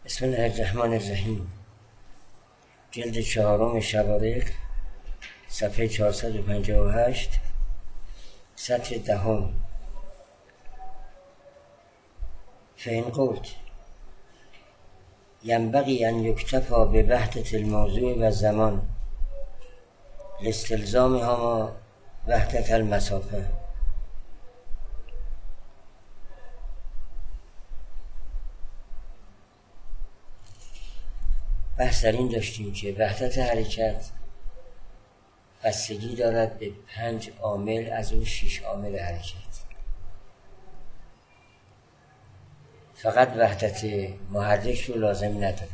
بسم الله الرحمن الرحیم. جلد 4 شوارق، صفحه 458، سطر 10. فإن قلت ينبغي أن يكتفى بوحدة الموضوع والزمان لاستلزامهما وحدة المسافة. بحث در این داشتیم که وحدت حرکت بستگی دارد به 5 عامل از اون 6 عامل حرکت. فقط وحدت محرک رو لازم نداره،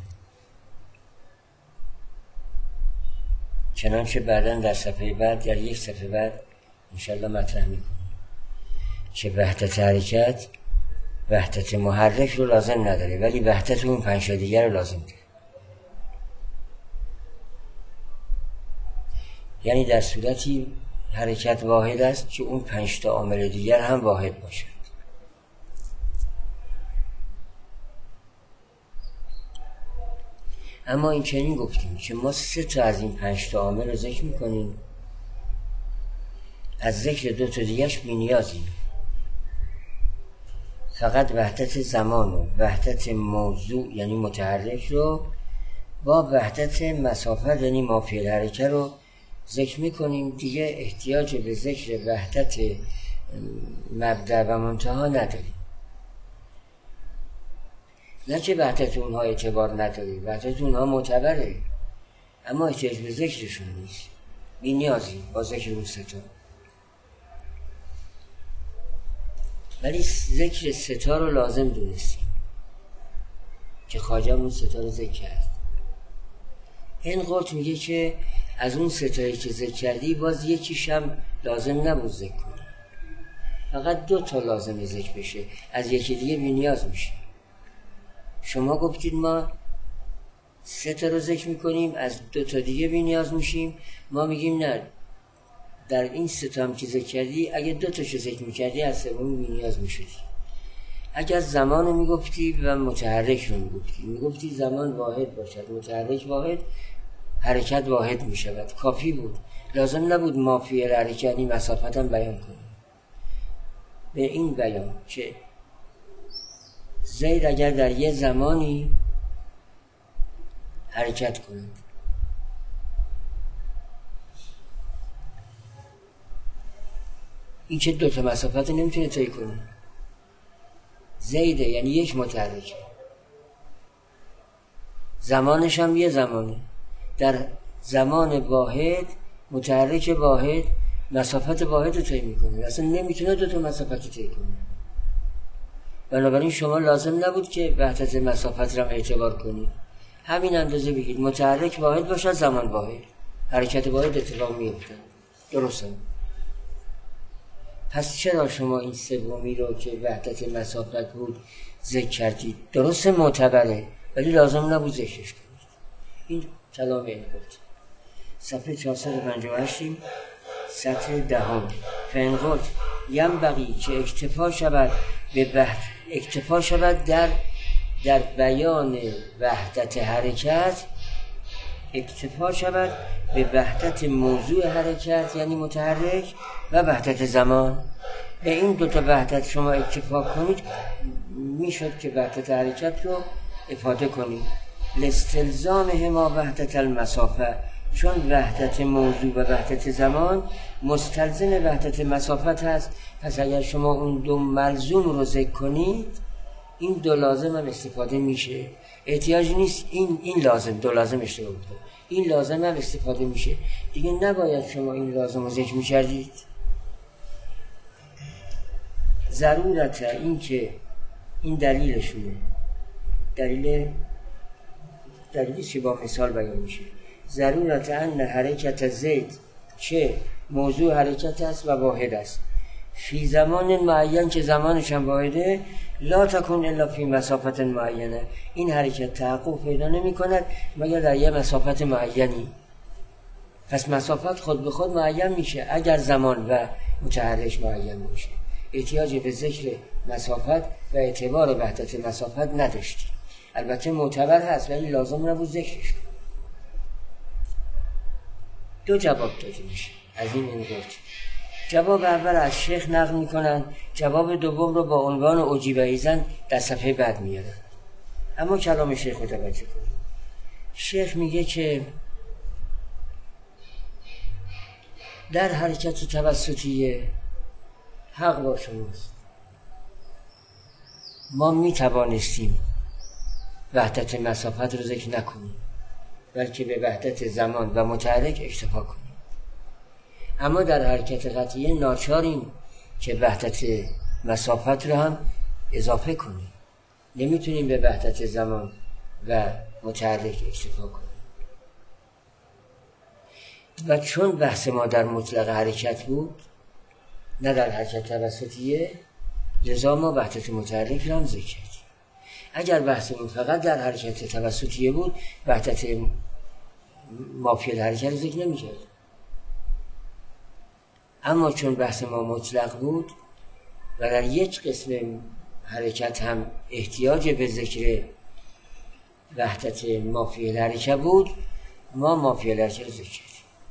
چنانچه بعداً در صفحه بعد، در یک صفحه بعد انشالله مطرح میکنیم که وحدت حرکت وحدت محرک رو لازم نداره، ولی وحدت اون 5 دیگر رو لازم داره. یعنی در صورتی حرکت واحد است که اون 5 تا عامل دیگر هم واحد باشد. اما این چنین گفتیم که ما 3 تا از این 5 تا عامل رو ذکر میکنیم، از ذکر 2 تا دیگرش بی‌نیازیم. فقط وحدت زمان و وحدت موضوع یعنی متحرک رو با وحدت مسافت یعنی مافی الحرکه رو ذکر میکنیم. دیگه احتیاج به ذکر وحدت مبدأ و منتها نداریم. نه که وحدت اونها اعتبار نداره، وحدت اونها معتبره، اما احتیاج به ذکرشون نیست، بی نیازی با ذکر اون 3 تا. ولی ذکر 3 تا رو لازم دونستیم که خواجه اون 3 تا رو ذکر کرد. این قلت میگه که از اون 3 تایی که ذکر کردی باز یکیش هم لازم نبود ذکر کنی، فقط 2 تا لازم ذکر بشه، از یکی دیگه بی نیاز میشه. شما گفتید ما 3 تا رو ذکر میکنیم، از 2 تا دیگه بی نیاز میشیم. ما میگیم نه، در این 3 تا هم که ذکر کردی اگه 2 تاشو ذکر میکردی از سوم بی نیاز میشدی. اگر زمان رو میگفتی و متحرک رو میگفتی زمان واحد باشد، متحرک واحد، حرکت واحد میشود، کافی بود. لازم نبود مافی الحرکت یعنی مسافت هم بیان کنیم. به این بیان که زید اگر در یه زمانی حرکت کند، این که 2 تا مسافت نمیتونه طی کنه. زیده یعنی یک متحرک، زمانش هم یه زمانه. در زمان واحد متحرک واحد مسافت واحد رو طی میکنه، اصلا نمیتونه 2 تا مسافت رو طی کنه. بنابراین شما لازم نبود که وحدت مسافت را اعتبار کنید، همین اندازه بگید متحرک واحد باشد، زمان واحد، حرکت واحد اتفاق میفته. درسته؟ پس چرا شما این سومی رو که وحدت مسافت بود ذکر کردید؟ درسته معتبره، ولی لازم نبود ذکرش کنید. این کلام این بود. صفحه 458 سطر 10. فإن قلت ينبغي که اکتفا شود در بیان وحدت حرکت، اکتفا شود به وحدت موضوع حرکت یعنی متحرک و وحدت زمان. به این 2 تا وحدت شما اکتفا کنید، میشد که وحدت حرکت رو افاده کنید. لاستلزامهما وحدت المسافه، چون وحدت موضوع و وحدت زمان مستلزم وحدت مسافت هست. پس اگر شما اون 2 ملزوم رو ذکر کنید، این 2 لازم هم استفاده میشه. احتیاج نیست این لازم 2 لازم اشتباه بود، این لازم هم استفاده میشه. دیگه نباید شما این لازم رو ذکر میکردید. ضرورت این که این دلیلشونه، دلیلی که با مثال بیان میشه. ضرورت ان حرکت زید که موضوع حرکت است و واحد است، فی زمان معین که زمانش هم واحده، لا تکن الا فی مسافت معینه، این حرکت تحقق پیدا نمی کند مگر در یه مسافت معینی. پس مسافت خود به خود معین میشه اگر زمان و متحرک معین باشه. احتیاج به ذکر مسافت و اعتبار وحدت مسافت نداشتی. البته معتبر هست ولی لازم نبود ذکرش کنیم. دو جواب داده میشه از این انقاط. جواب اول از شیخ نقل میکنن، جواب دوم رو با عنوان عجیب ایزن در صفحه بعد میارن. اما کلام شیخ رو توجه کنید. شیخ میگه که در حرکت توسطیه حق با شماست، ما میتوانستیم وحدت مسافت رو ذکر نکنیم بلکه به وحدت زمان و متحرک اکتفا کنیم. اما در حرکت قطعیه ناچاریم که وحدت مسافت رو هم اضافه کنیم، نمیتونیم به وحدت زمان و متحرک اکتفا کنیم. و چون بحث ما در مطلق حرکت بود نه در حرکت توسطیه، لذا ما وحدت متحرک رو هم ذکر کردیم. اگر بحثمون فقط در حرکت توسطیه بود وحدت مافیل حرکت رو ذکر نمی کرد. اما چون بحث ما مطلق بود و در یک قسم حرکت هم احتیاج به ذکر وحدت مافیل حرکت بود، ما مافیل حرکت رو ذکر کردیم.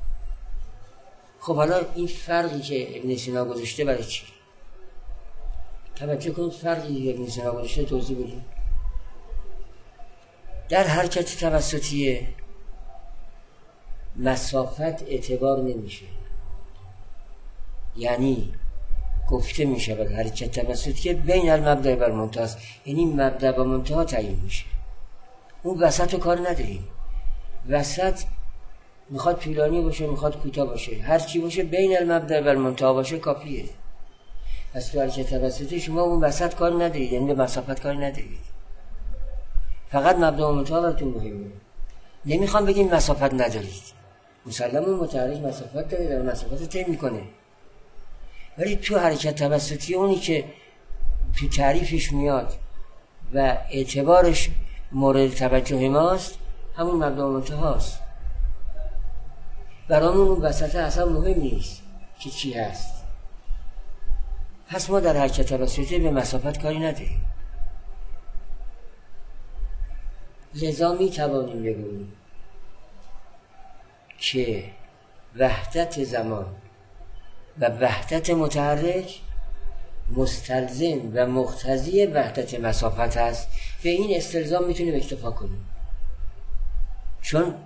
خب حالا این فرقی که ابن سینا گذاشته برای چی؟ توجه کنید، فرقی که ابن سینا گذاشته توضیح بدیم. در حرکت توسطیه مسافت اعتبار نمیشه، یعنی گفته میشه بر حرکت توسطیه بین المبدأ و المنتهی است، یعنی مبدأ و منتهی تعیین میشه. اون وسط رو کار نداریم. وسط میخواد طولانی باشه میخواد کوتاه باشه، هر چی باشه بین المبدأ و المنتهی باشه کافیه. پس تو حرکت توسطی شما اون وسط کار ندارید، یعنی به مسافت کار ندارید، فقط مبدأ و منتهی براتون مهمه. نمیخوام بگیم مسافت ندارید، مسلماً متحرک مسافت داره، در مسافت رو طی میکنه، ولی تو حرکت توسطی اونی که تو تعریفش میاد و اعتبارش مورد توجه ماست همون مبدأ و منتهی است. برامون اون وسط اصلا مهم نیست که چی هست. پس ما در حرکت توسطی به مسافت کاری نداریم. لذا می توانیم بگوییم که وحدت زمان و وحدت متحرک مستلزم و مقتضی وحدت مسافت است. به این استلزام میتونیم اکتفا کنیم، چون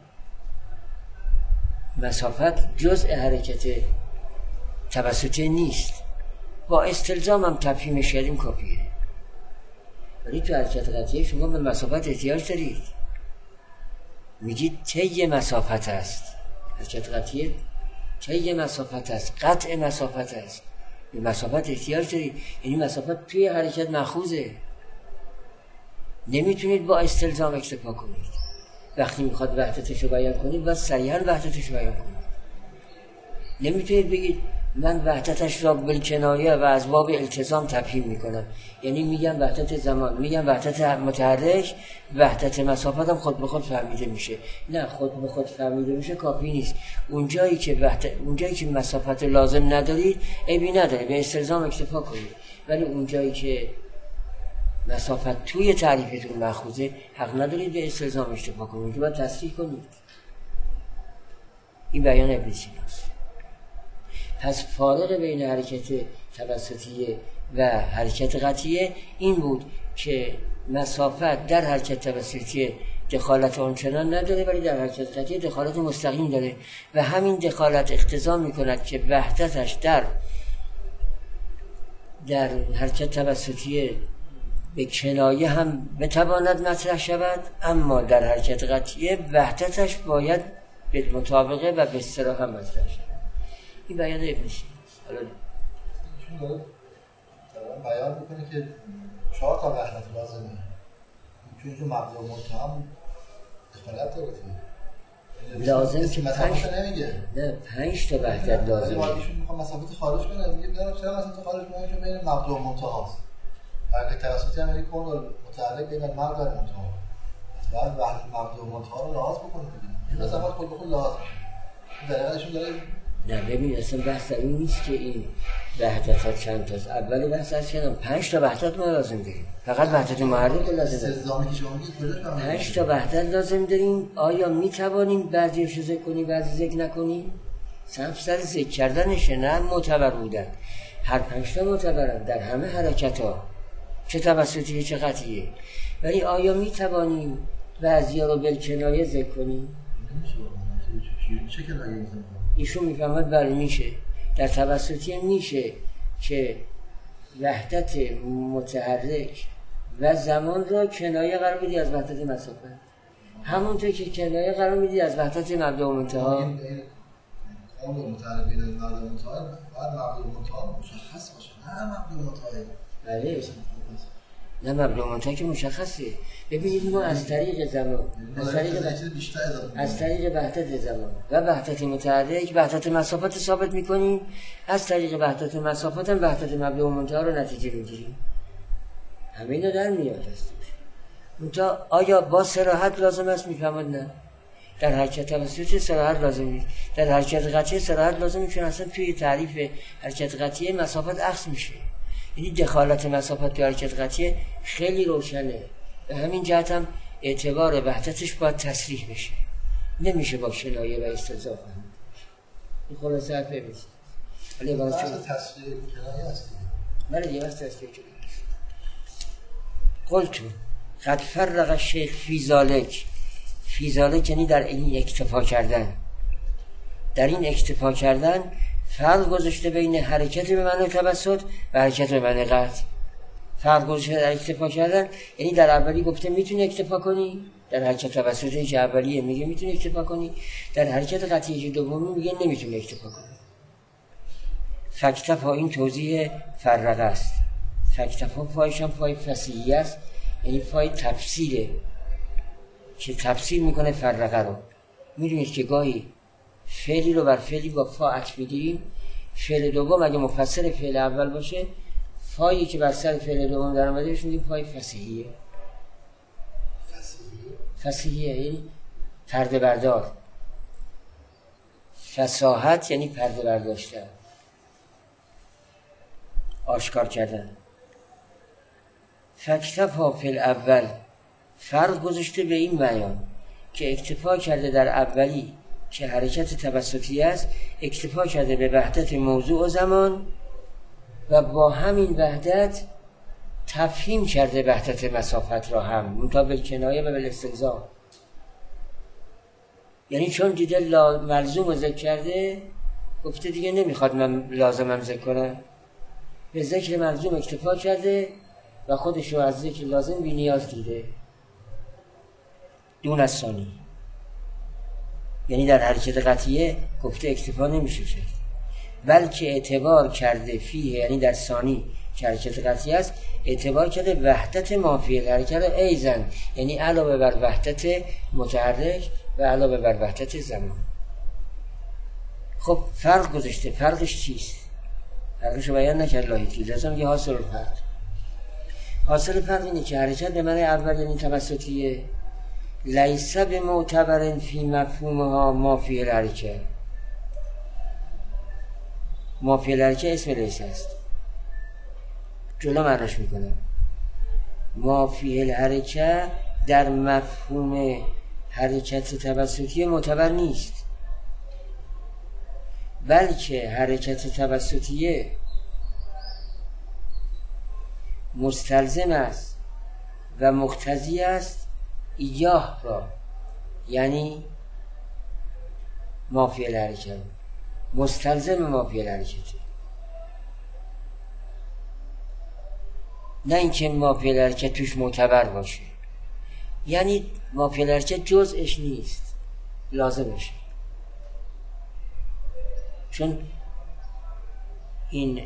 مسافت جزء حرکت توسطی نیست. با استلزام هم تفهیمش کردیم کافیه. ولی تو حرکت قطعیه شما به مسافت احتیاج دارید، میگید طی مسافت است. حرکت قطعیه طی مسافت است، قطع مسافت است، به مسافت احتیاج دارید، یعنی مسافت توی حرکت مأخوذه. نمیتونید با استلزام اکتفا کنید. وقتی میخواد وحدتش رو بیان کنید باید صریحاً وحدتش رو بیان کنید. نمیتونید بگید من وحدتش را بالکنایه و از باب التزام تفهیم میکنم، یعنی میگم وحدت زمان، میگم وحدت متحرک، وحدت مسافت هم خود به خود فهمیده میشه. نه، خود به خود فهمیده میشه کافی نیست. اونجایی که مسافت لازم ندارید عیبی نداره، به استلزام اکتفا کنید. ولی اونجایی که مسافت توی تعریفتون مأخوذه حق ندارید به استلزام اکتفا کنید، باید تصریح کنید. این بیان ابن سیناست. پس فارق بین حرکت توسطیه و حرکت قطعیه این بود که مسافت در حرکت توسطیه دخالت آنچنان نداره، ولی در حرکت قطعیه دخالت مستقیم داره و همین دخالت اقتضا میکند که وحدتش در حرکت توسطیه به کنایه هم بتواند مطرح شود، اما در حرکت قطعیه وحدتش باید به مطابقه و به اصطلاح هم مطرح شود. این بیان ابن سیناست. حالا ایشون داره بیان میکنه که 4 تا وحدت لازمه، چون تو مبدا و منتهی هم دخالت داره. لازم که مسافت نمیگه، نه 5 تا وحدت لازمه. ولی ایشون میخواد مسافت خارج کنه، میگه چرا مسافت خارج کنه؟ چون بین مبدا و منتهی است. حرکت توسطی هم یک کل متعلق بین مبدا و منتهی. بعد وحدت مبدا و منتهی رو لحاظ بکنه دیگه. مسافت خود به خود لازمه. در واقع ایشون داره نه ببین اصلا بحث در این نیست که این وحدت ها چند تاست. اول بحث از کردم 5 تا وحدت ما لازم داریم، فقط وحدت محرک لازم داریم. 5 تا وحدت لازم داریم. آیا می توانیم بعضیش ذکر کنیم بعضی ذکر نکنیم؟ صرف سر ذکر کردنشه، نه معتبر بودن. هر 5 تا معتبرن در همه حرکت ها، چه توسطیه چه قطعیه. ولی آیا می توانیم بعضی ها رو بالکنایه ذکر کنیم؟ چه کنایه میزنیم؟ ایشون میفهمد بله میشه. در توسطیه میشه که وحدت متحرک و زمان را کنایه قرار میدی از وحدت مسافت، همونطور که کنایه قرار میدی از وحدت مبدا و منتها. اون متحرک بین مبدا و منتها باید مبدا و منتها مشخص باشه، نه مبدا و منتها. بله نه مبدا و منتها که مشخصه. ببینید ما از طریق زمان، از طریق وحدت زمان و وحدت متحرک وحدت مسافت ثابت میکنیم، از طریق وحدت مسافت هم وحدت مبدا و منتها رو نتیجه میگیریم. همه اینا در میاد هستش. منتها آیا با صراحت لازم است؟ میفهمد نه. در حرکت توسطی صراحت لازم نیست، در حرکت قطعی صراحت لازم میشه. اصلا توی تعریف حرکت قطعی مسافت عکس میشه، یعنی دخالت مسافت توی حرکت قطعی خیلی روشنه. به همین جهت هم اعتبار وحدتش باید تصریح بشه، نمیشه با کنایه و استضافه فهمید. این خلاصه حرف ببینید. ولی باز چون تصریح کنایه است. بله دیگه بس تصریح کنایه. قلت قد فرق الشیخ فی ذالک. فی ذالک یعنی در این اکتفا کردن. در این اکتفا کردن فرق گذاشته بین حرکت به معنی توسط و حرکت به معنی قطع. فرق گذاشته در اکتفا کردن یعنی در اولی گفته میتونی اکتفا کنی، در حرکت توسطی که اولیه میگه میتونی اکتفا کنی، در حرکت قطعی که دومی میگه نمیتونی اکتفا کنی. فاکتفا این توضیح فرق است. فاکتفا پایش هم پای فصیحی است، یعنی پای تفسیره که تفسیر میکنه فرقه رو. میدونید که گاهی فعلی رو بر فعلی با فا عطف میگیریم. فعل دوم اگه مفسر فعل اول باشه، فایی که بر سر فعل دوم در اومده بهش میگیم پای فصیحیه. فصیحیه یعنی پرده بردار. فصاحت یعنی پرده برداشتن، آشکار کردن. فاکتفا فی الاول فرق گذاشته به این بیان که اکتفا کرده در اولی که حرکت توسطی است، اکتفا کرده به وحدت موضوع و زمان و با همین وحدت تفهیم کرده وحدت مسافت را هم مطابق کنایه و بالاستلزام. یعنی چون دیده ملزوم ذکر کرده، گفته دیگه نمیخواد من لازمم ذکر کنم، به ذکر ملزوم اکتفا کرده و خودش رو از ذکر لازم بی نیاز دیده. دون از ثانی، یعنی در حرکت قطعیه گفته اکتفا نمیشه کرد، بلکه اعتبار کرده فیه، یعنی در ثانی که حرکت قطعی است، اعتبار کرده وحدت مافی الحرکت ایزن، یعنی علاوه بر وحدت متحرک و علاوه بر وحدت زمان. خب فرق گذاشته. فرقش چیست؟ فرقش رو بیان نکرد لاحقی، لازم یه حاصل فرق. حاصل فرق اینه که حرکت به معنی اول یعنی توسطیه، لیس بمعتبر فی مفهومها ما فی الحرکه. ما فی الحرکه اسم لیس است، جلو معناش میکنم. ما فی الحرکه در مفهوم حرکت توسطی معتبر نیست، بلکه حرکت توسطیه مستلزم است و مقتضی است ایجاه را، یعنی ما فی الحرکه مستلزم ما فی الحرکه، نه اینکه ما فی الحرکه توش معتبر باشه. یعنی ما فی الحرکه جزءش نیست، لازمشه. چون این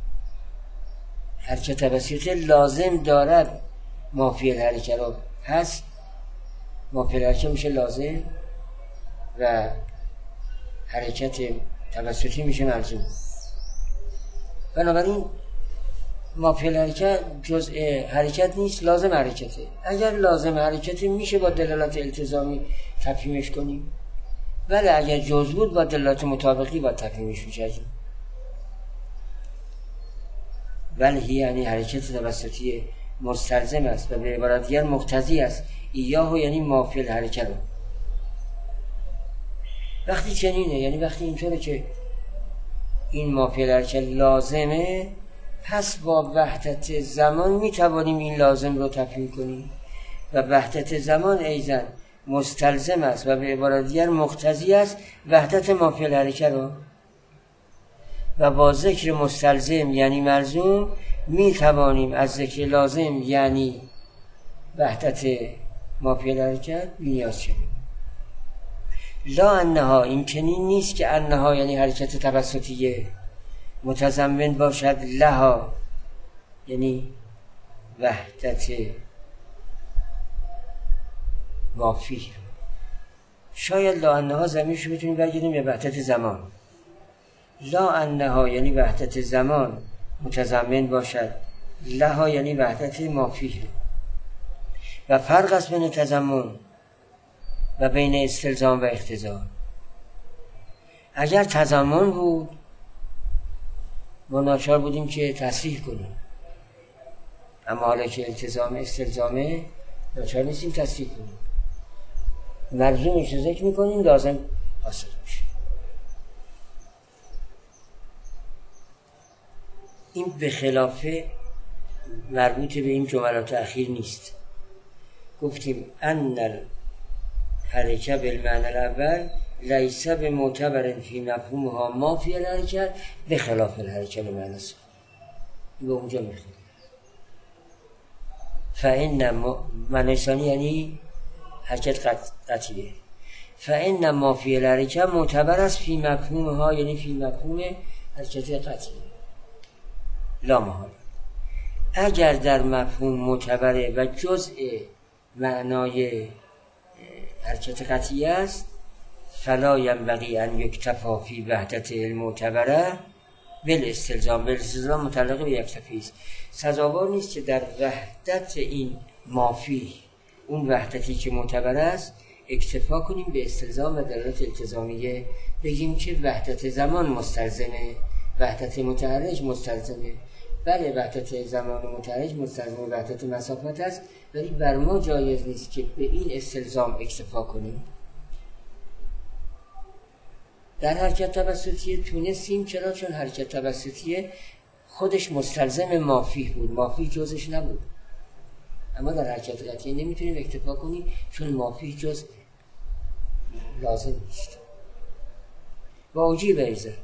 حرکت توسطی لازم دارد ما فی الحرکه رو، پس ما فی الحرکه میشه لازم و حرکت توسطی میشه ملزوم. بنابراین ما فی الحرکه جزء حرکت نیست، لازم حرکته. اگر لازم حرکته میشه با دلالت التزامی تفهیمش کنیم، ولی اگر جز بود با دلالت مطابقی با تفهیمش میشه. ولی یعنی حرکت توسطی مستلزم است و به عبارت دیگر مقتضی است. ایاه یعنی مافی الحرکت رو. وقتی چنینه یعنی وقتی اینطوره که این مافی الحرکت لازمه، پس با وحدت زمان میتوانیم این لازم رو تفهیم کنیم و وحدت زمان ایضا مستلزم است و به عبارت دیگر مقتضی است وحدت مافی الحرکت رو. و با ذکر مستلزم یعنی ملزوم می توانیم از ذکر لازم یعنی وحدت مافی الحرکت نیاز شدیم. لا انها، این چنین نیست که انها یعنی حرکت توسطیه متضمن باشد لها یعنی وحدت مافی. شاید لا انها ضمیرش بتونیم برگردیم به وحدت زمان. لا انها یعنی وحدت زمان متضمن باشد لها یعنی وحدت مافی. و فرق است بین تضمن و بین استلزام و اقتضا. اگر تضمن بود ما ناچار بودیم که تصریح کنیم، اما حالا که التزام استلزامه ناچار نیستیم تصریح کنیم، ملزومش رو ذکر میکنیم، لازم حاصل میشه. این به خلاف مربوط به این جملات اخیر نیست. گفتیم ان الحرکه بالمعنی الاول لیس بمعتبر فی مفهومها ما فی الحرکت به خلاف الحرکه بالمعنی الثانی. این به اونجا میخواد. فإن معنی ثانی یعنی حرکت قطعیه. فإن ما فی الحرکه معتبر است فی مفهومها یعنی فی مفهوم حرکت قطعیه لا محال. اگر در مفهوم معتبره و جزء معنای حرکت قطعی است فلا ینبغی ان یکتفا فی وحدت المعتبره بالاستلزام. بالاستلزام متعلق به یکتفی است. سزاوار نیست که در وحدت این مافی، اون وحدتی که معتبر است، اکتفا کنیم به استلزام و دلالت التزامیه، بگیم که وحدت زمان مستلزمه، وحدت متحرک مستلزمه. بله وحدت زمان متحرک مستلزم وحدت مسافت است، ولی بر ما جایز نیست که به این استلزام اکتفا کنیم. در حرکت توسطیه تونستیم. چرا؟ چون حرکت توسطیه خودش مستلزم مافی بود، مافی جزش نبود. اما در حرکت قطعیه نمیتونیم اکتفا کنیم چون مافی جز لازم نیست. با اوجی بیزه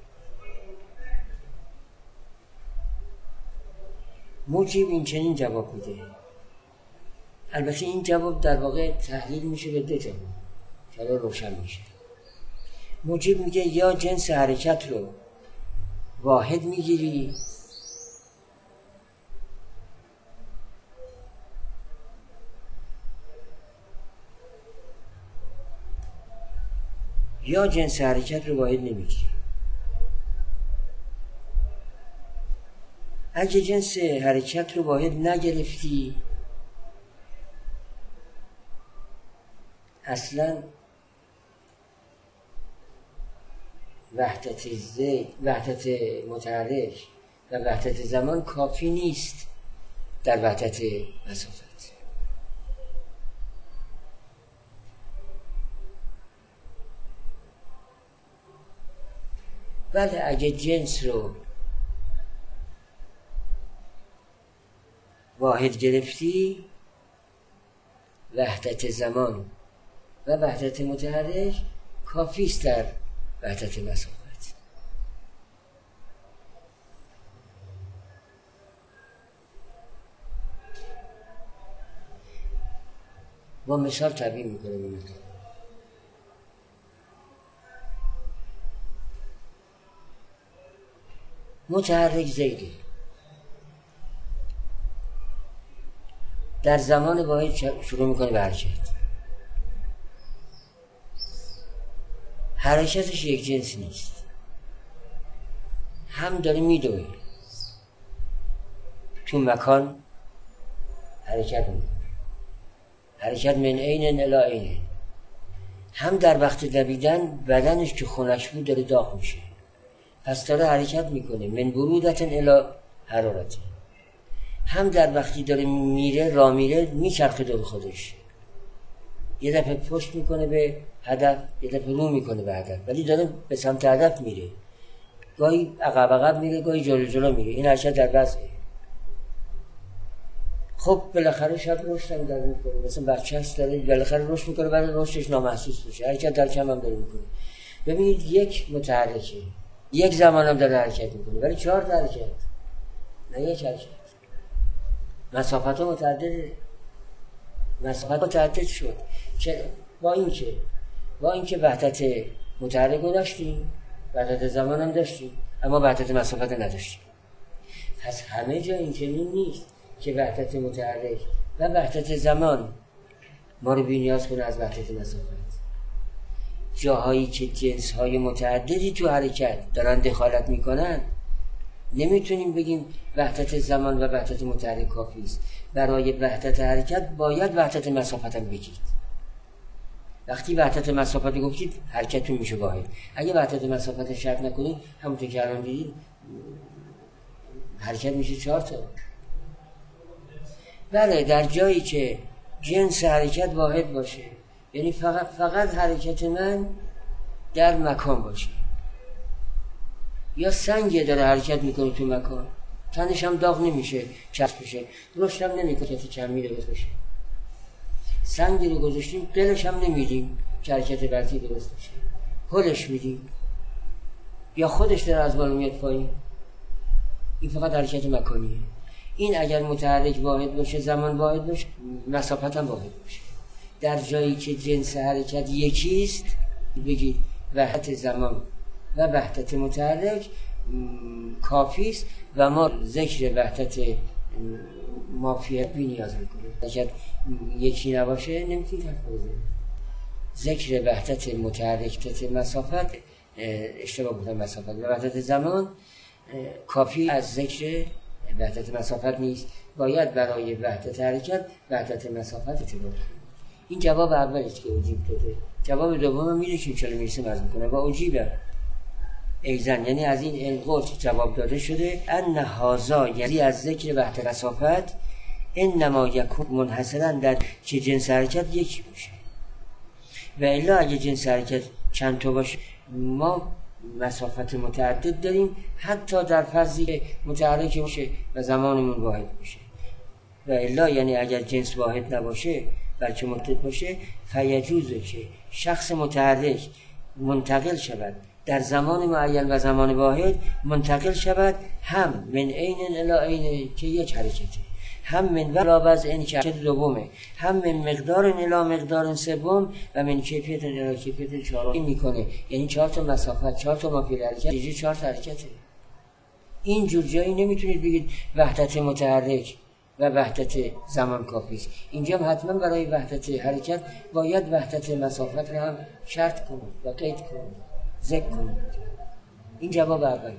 موجب این چنین جواب میده. البته این جواب در واقع تحلیل میشه به دو جواب که الان روشن میشه. موجب میگه یا جنس حرکت رو واحد میگیری یا جنس حرکت رو واحد نمیگیری. اگه جنس حرکت رو واحد نگرفتی اصلا وحدت متحرک و وحدت زمان کافی نیست در وحدت مسافت. ولی اگه جنس رو واحد گرفتی وحدت زمان و وحدت متحرک کافی است در وحدت مسافت. با مثال تبیین میکنم این مطلب. متحرک زیده در زمان واحد شروع میکنه به حرکت. حرکتش یک جنس نیست، هم داره میدوه تو مکان حرکت میکنه، حرکت من عین الی عین، هم در وقت دویدن بدنش که خنک بود داره داغ میشه، پس داره حرکت میکنه، من برودت الی حرارت. هم در وقتی داره میره راه میره میچرخه دور خودش، یه دفعه پشت میکنه به هدف، یه دفعه رو میکنه به هدف، ولی داره به سمت هدف میره، گاهی عقب میره، گاهی جلو میره. این حرکت در وضعه. خب بالاخره شاید رشد هم داره میکنه، مثلا بچه هست داره بالاخره رشد میکنه، بعد رشدش نامحسوس بشه، حرکت در کم هم داره میکنه. ببینید یک متحرکه، یک زمان هم داره حرکت میکنه، ولی 4 تا حرکت، نه یک حرکت. مسافت ها متعدد شد. با اینکه وحدت متحرک رو داشتیم، وحدت زمان هم داشتیم، اما وحدت مسافت نداشتیم. پس همه جا این چنین نیست که وحدت متحرک و وحدت زمان ما رو بی‌نیاز کنه از وحدت مسافت. جاهایی که جنس‌های متعددی تو حرکت دارن دخالت میکنن، نمیتونیم بگیم وحدت زمان و وحدت متحرک کافی است. برای وحدت حرکت باید وحدت مسافت هم بگید. وقتی وحدت مسافت گفتید حرکتتون میشه واحد. اگه وحدت مسافت شرط نکنید، همونطور که الان دیدید حرکت میشه 4 تا. بله، در جایی که جنس حرکت واحد باشه، یعنی فقط حرکت من در مکان باشه، یا سنگ داره حرکت میکنه تو مکان، تنش هم داغ نمیشه، چسب بشه، رشد هم نمیکنه که کمی درست بشه. سنگی رو گذاشتیم قلش هم نمیدیم که حرکت برتی درست بشه، هلش میدیم یا خودش داره از بالا میاد پایین. این فقط حرکت مکانیه. این اگر متحرک واحد باشه، زمان واحد باشه، مسافت هم واحد باشه. در جایی که جنس حرکت یکیست، بگید وحدت زمان و وحدت متحرک کافی است و ما ذکر وحدت مافیت بی نیاز میکنیم. اگر یکی نباشه نمیتونید حرف بزنید. ذکر وحدت متحرک مسافت، اشتباه گفتم، مسافت و وحدت زمان کافی از ذکر وحدت مسافت نیست. باید برای وحدت حرکت وحدت مسافت اعتبار کنیم. این جواب اولیست که اجیب داده. جواب دوم میره که چرا میرسیم از میکنه و اجیبه ایزن، یعنی از این القوت جواب داده شده ان هازا، یعنی از ذکر وحدت مسافت انما یکون منحصرا در که جنس حرکت یکی باشه، و الا اگه جنس حرکت چند تا باشه ما مسافت متعدد داریم، حتی در فرضی متحرک باشه و زمانمون واحد باشه. و الا یعنی اگر جنس واحد نباشه بلکه متعدد باشه، فیجوزه که شخص متحرک منتقل شود در زمان معین و زمان واحد، منتقل شود هم من عین الی عین که یک حرکته، هم من ولا وضع که حرکت دومه، هم من مقدار الی مقدار سوم و من کیفیت الی کیفیت چهارم. این میکنه یعنی 4 تا مسافت، 4 تا مافیل حرکت، دیگه 4 تا حرکته. این جور جایی نمیتونید بگید وحدت متحرک و وحدت زمان کافی است. اینجا حتما برای وحدت حرکت باید وحدت مسافت رو هم شرط کنید و قید کنید، ذکر کنید. این جواب اول.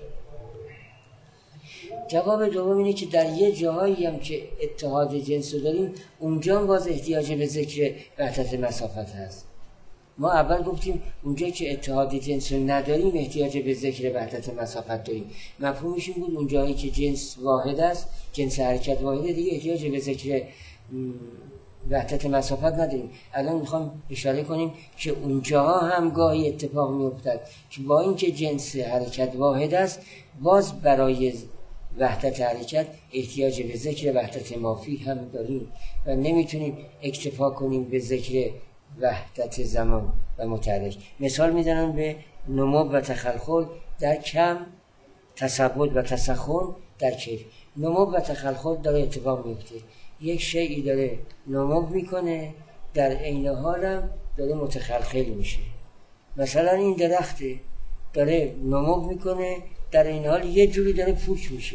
جواب دوم اینه که در یه جاهایی هم که اتحاد جنس رو داریم، اونجا هم باز احتیاج به ذکر وحدت مسافت هست. ما اول گفتیم اونجا که اتحاد جنس رو نداریم احتیاج به ذکر وحدت مسافت داریم. مفهومش این بود اونجایی که جنس واحد است، جنس حرکت واحده، دیگه احتیاج به ذکر وحدت مسافت نداریم. الان میخوام اشاره کنیم که اونجاها هم گاهی اتفاق میافتد که با اینکه جنس حرکت واحد است، باز برای وحدت حرکت احتیاج به ذکر وحدت مافی هم داریم و نمیتونیم اکتفا کنیم به ذکر وحدت زمان و متحرک. مثال میزنن به نمو و تخلخل در کم، تثبت و تسخن در کیف. نمو و تخلخل داره اتفاق میفته، یک شیئی داره نمو میکنه، در عین حال هم داره متخلخل میشه. مثلا این درخته داره نمو میکنه، در این حال یه جوری داره پوچ میشه،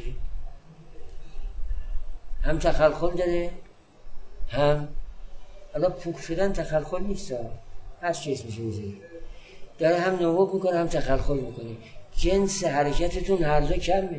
هم تخلخل داره هم الان پوک شدن تخلخل نیست، هست چه اسمش میذاری، داره هم نمو میکنه هم تخلخل میکنه. جنس حرکتتون هر دو کمه،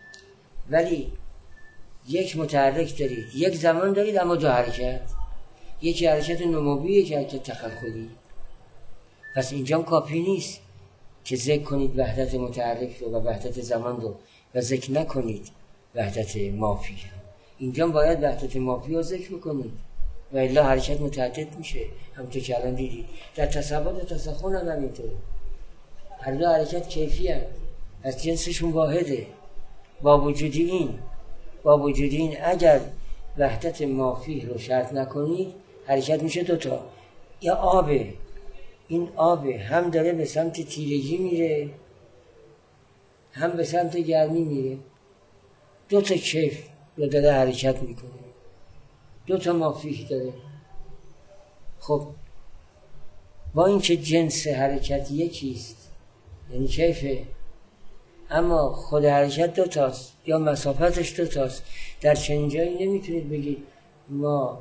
ولی یک متحرک دارید، یک زمان دارید اما 2 حرکت. یکی حرکت نموی، یکی حرکت تخلخلی. پس اینجا کافی نیست که ذکر کنید وحدت متحرک رو و وحدت زمان رو و ذکر نکنید وحدت مافی. اینجا باید وحدت مافی رو ذکر کنید و الا حرکت متعدد میشه. همونطور که الان دیدید در تصور و تسخن هم همینطوره. هر دو حرکت کیفی هم از جنسشون واحده. با وجود این اگر وحدت مافی رو شرط نکنید حرکت میشه دوتا. یا آبه، این آبه هم داره به سمت تیرگی میره هم به سمت گرمی میره، دوتا کیف رو داره حرکت میکنه، دوتا مافی داره. خب با اینکه جنس حرکت یکیست یعنی کیفه، اما خود حرکت دوتاست یا مسافتش دوتاست. در چنین جایی نمیتونید بگید ما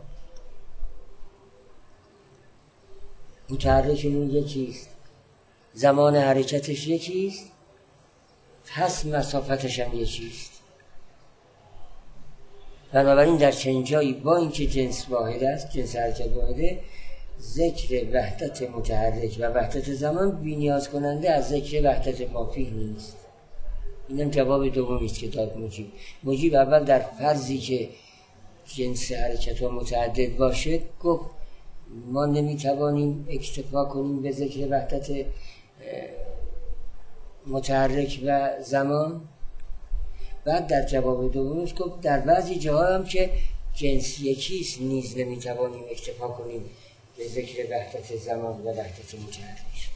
متحرکمون یکیست، زمان حرکتش یکیست، پس مسافتش هم یکیست. بنابراین در چنین جایی با اینکه جنس واحد است، جنس حرکت واحده، ذکر وحدت متحرک و وحدت زمان بی‌نیاز کننده از ذکر وحدت مافی نیست. اینم جواب دومی است که داد مجیب اول در فرضی که جنس حرکت و متعدد باشه گفت ما نمیتوانیم اکتفا کنیم به ذکر وحدت متحرک و زمان. بعد در جواب دومش گفت در بعضی جاها هم که جنس یکیست نیز نمیتوانیم اکتفا کنیم به ذکر وحدت زمان و وحدت متحرک.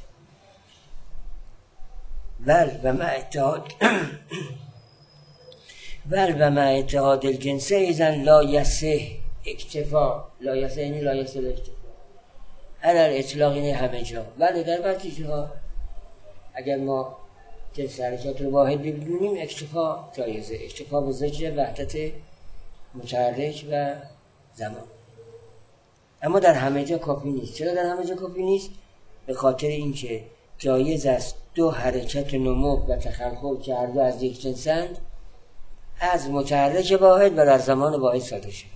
و مع اتحاد الجنس ایزن لا یصح اکتفا، لا یصح یعنی لا یصح اکتفا علل اطلاق این همه جا. بله در بعضی جاها اگر ما جنس حرکت رو واحد بدونیم اکتفا جایزه، اکتفا به ذکر وحدت متحرک و زمان. اما در همه جا کافی نیست. چرا در همه جا کافی نیست؟ به خاطر اینکه جایز است دو حرکت نمو و تخلخل که هر دو از یک جنسند از متحرک واحد و در زمان واحد صادر شود.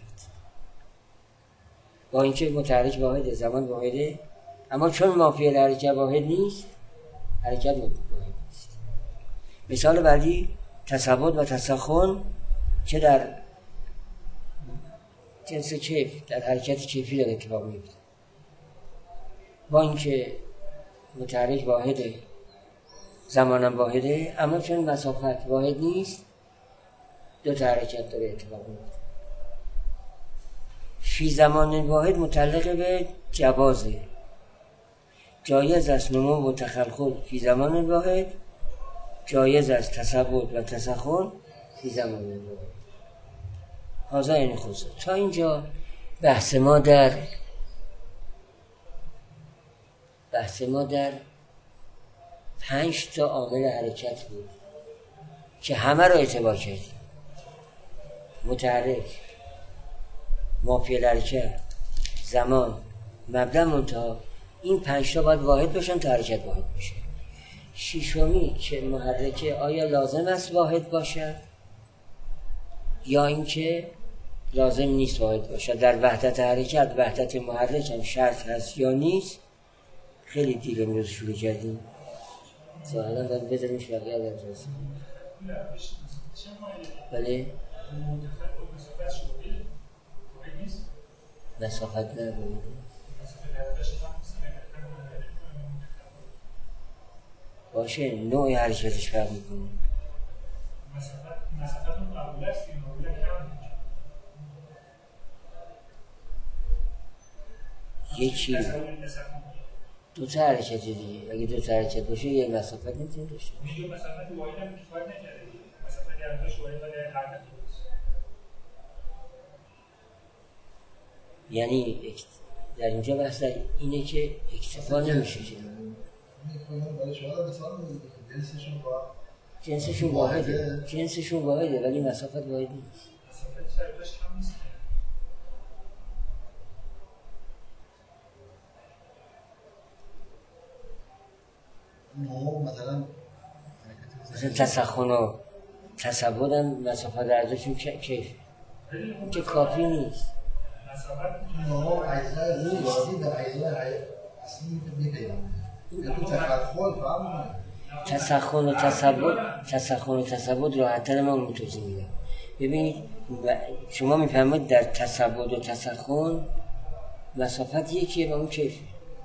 با اینکه متحرک واحد زمان واحده، اما چون مافی حرکت واحد نیست حرکت واحد نیست. مثال بعدی تصبد و تسخن که در جنس کیف، در حرکت کیفی داره اتفاق میفته. با اینکه متحرک واحده زمانم واحده، اما چون مسافت واحد نیست دو تا حرکت داره اتفاق میفته. فی زمان واحد متعلق به جوازه، جایز است نمو و تخلخل فی زمان واحد، جایز است تصبد و تسخن فی زمان واحد. هذا این خصوص. تا اینجا بحث ما در 5 تا عامل حرکت بود که همه رو اعتبار کردیم: متحرک، مافی حرکت، زمان، مبدأ، منتهی. این 5 تا باید واحد باشن تا حرکت واحد بشه. ششمی که محرکه آیا لازم است واحد باشد یا اینکه لازم نیست واحد باشد. در وحدت حرکت وحدت محرک هم شرط هست یا نیست. خیلی دیر امروز شروع کردیم، ظاهرا باید بذاریمش بقیه در جلسه. بله مسافت نداریم. باشه نوع حرکتش فرق میکنه. مسافت اون قبول است این قبول کم یکی دو تا حرکت دیگه. اگه دو تا حرکت باشه یه مسافت نمیتونه داشته باشه. میگه مسافت واحد هم کفایت نکرده دیگه. مسافت ارزش واحد و در حرکت است. یعنی در اینجا بحث اینه که اکتفا نمیشه که جنسشون واحده ولی مسافت واحد نیست. مسافت شرطش کم نیست. مثلا تسخن و تصبد هم مسافت ارزششون کیف که کافی نیست. نوع اجزای زیادی در اجزای اصلی میپیوند. تو تخلخل فهم تسخن و تثبت راحت‌تر من توضیح میدم. ببینید شما میفهمید در تثبت و تسخن مسافت یکیه و اون کیفه،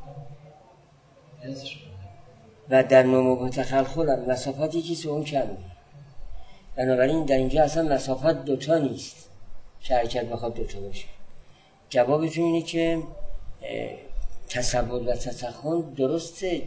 و در نمو و تخلخل هم مسافت یکیه و اون کمه. بنابراین در اینجا اصلا مسافت دوتا نیست که حرکت بخواد دوتا باشه. جوابتون اینه که تثبت و تسخن درسته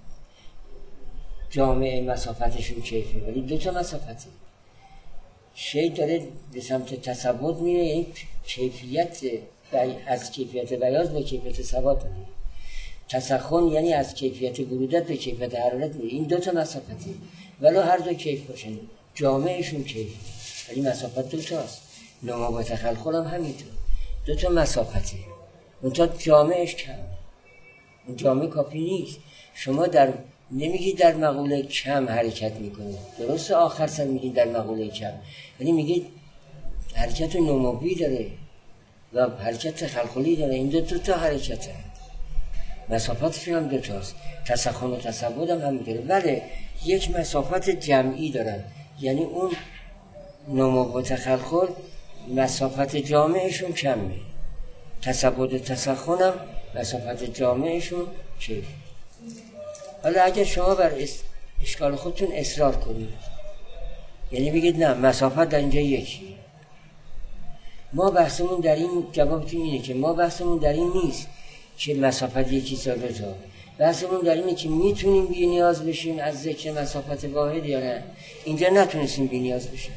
جامعه مسافتشون کیفه، ولی دوتا مسافته. شی داره به سمت تثبت میره، یعنی کیفیت از کیفیت بیاض به کیفیت ثبات میره. تسخن یعنی از کیفیت برودت به کیفیت حرارت میره. این دوتا مسافته، ولی هر دو کیف باشن جامعهشون کیفه، ولی مسافت دوتاست. نما و تخلخل هم همینطور دوتا مسافته، اونتا جامعهش کم، اون جامعه کافی نیست. شما نمیگید در مقوله کم حرکت میکنید، درسته آخر سر میگید در مقوله کم، ولی میگید حرکت نموی داره و حرکت تخلخلی داره. این دو تا حرکت هست، مسافتشون هم دوتاست. تسخن و تثبت هم همینطوره، ولی یک مسافت جمعی دارن، یعنی اون نمو و تخلخل مسافت جامعشون کمه، تثبت و تسخن هم مسافت جامعشون کیف. حالا اگر شما بر اشکال خودتون اصرار کنید، یعنی بگید نه مسافت در اینجا یکی، ما بحثمون در این جوابتون اینه که ما بحثمون در این نیست که مسافت یکی ثابت ها، بحثمون در اینه که میتونیم بی نیاز بشیم از ذکر مسافت واحد یا نه. اینجا نتونستیم بی نیاز بشیم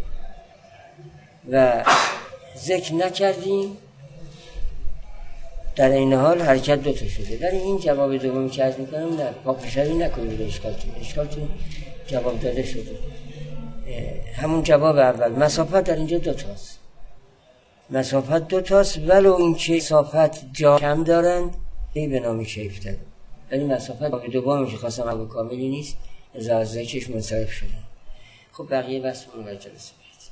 و ذکر نکردیم، در این حال حرکت دوتا شده. در این جواب دومی که عرض میکنم نه پاکشوی نکنید اشکالتون جواب داده شده. همون جواب اول، مسافت در اینجا دوتاست، مسافت دوتاست، ولو این که مسافت جا کم دارند به نامی کیف دارند، ولی مسافت به دومی که خواستم عبو کاملی نیست، از ذکرش منصرف شدن. خب بقیه بحث اون جلسه.